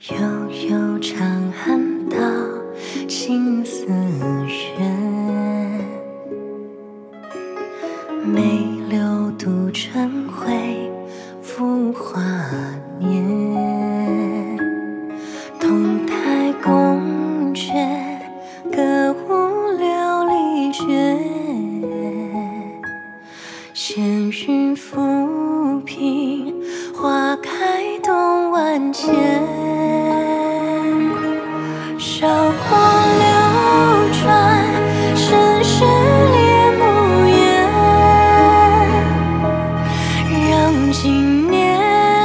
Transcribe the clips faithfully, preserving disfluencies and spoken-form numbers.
悠悠长安道，心似远。梅柳渡春晖，复华年。同台宫阙，歌舞琉璃绝。闲云浮萍，花开动万千。韶光流转，世事列幕烟。让经年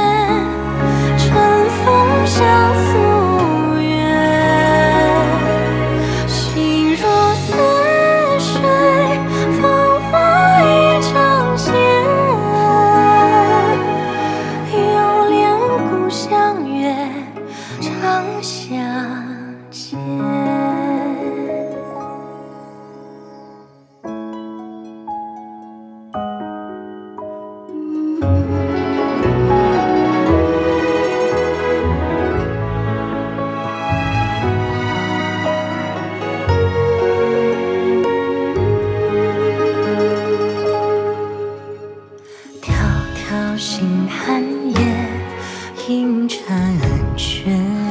尘封相溯远。心若似水，芳华一场线。犹恋故乡月，长相见。迢迢星汉夜，映婵娟。